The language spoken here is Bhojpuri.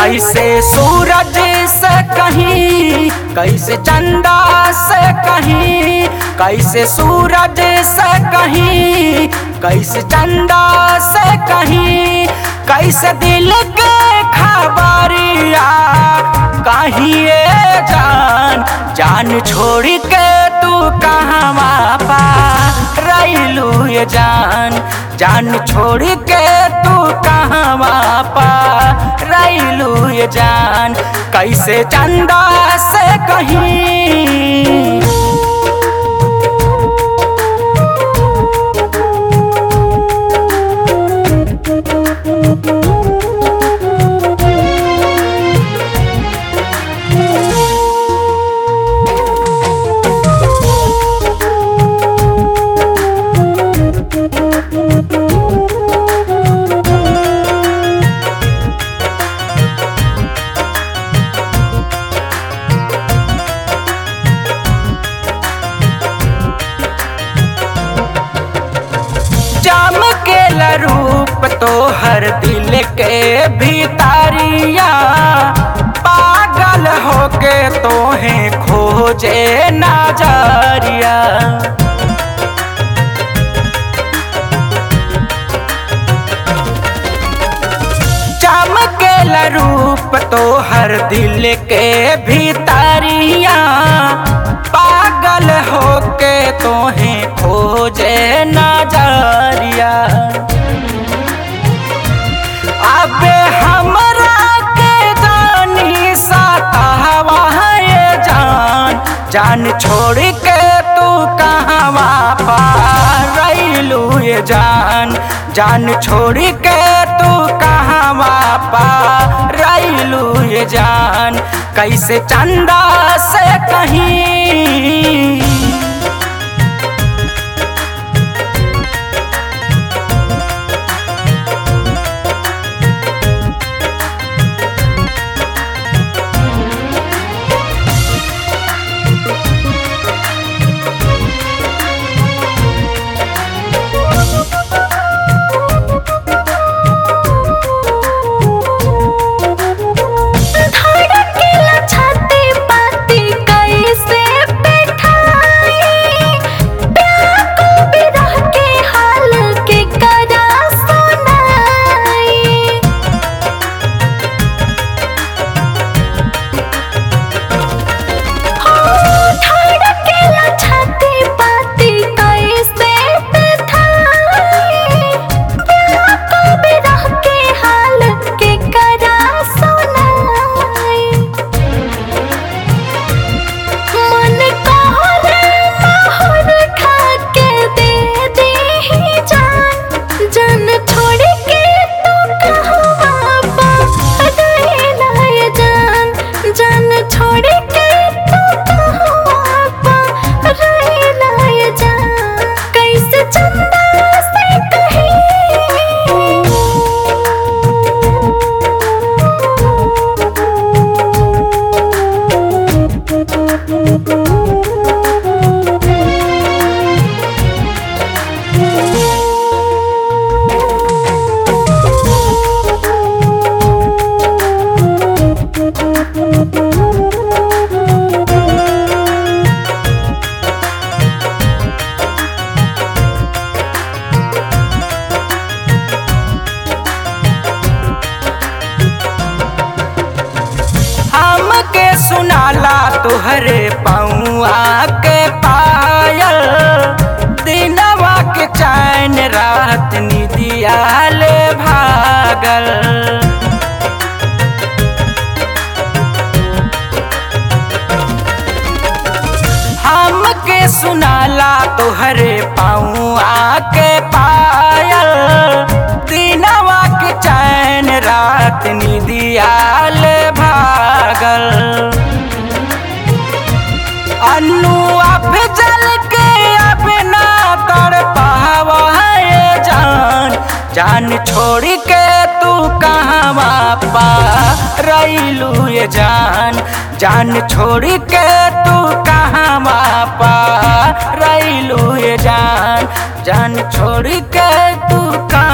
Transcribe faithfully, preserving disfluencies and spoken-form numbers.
कैसे सूरज से कहीं, कैसे चंदा से कहीं, कैसे सूरज से कहीं, कैसे चंदा से कहीं, कैसे दिल के खबरिया कहिए जान। जान छोड़ के तू कहाँ पा रैलू ये जान, जान छोड़ के तू कहाँ पा रैलू ये जान। कैसे चंदा से कहीं, रूप तो हर दिल के भीतरिया, पागल होके तो है खोजे नजरिया। चमकेल रूप तो हर दिल के भीतरिया, पागल होके तो है खोजे नजरिया। अबे हमरा के जानी सतावा ये जान, जान छोड़ के तू कहाँ पा रैलू ये जान, जान छोड़ के तू कहाँ पा रैलू ये जान। कैसे चंदा से कहीं, तुहरे पौआ के पायल, दिनवा के चैन रात निदिया ले भागल। हमके सुनाला तुहरे पौआ के पायल, दिनवा के चैन रात निदिया ले भागल। अन्नू अफजल के अब ना तड़ पावा ये जान, जान छोड़ के तू कहाँ पा रैलू ये जान, जान छोड़ के तू कहाँ पा रैलू ये जान, जान छोड़ के तू कहाँ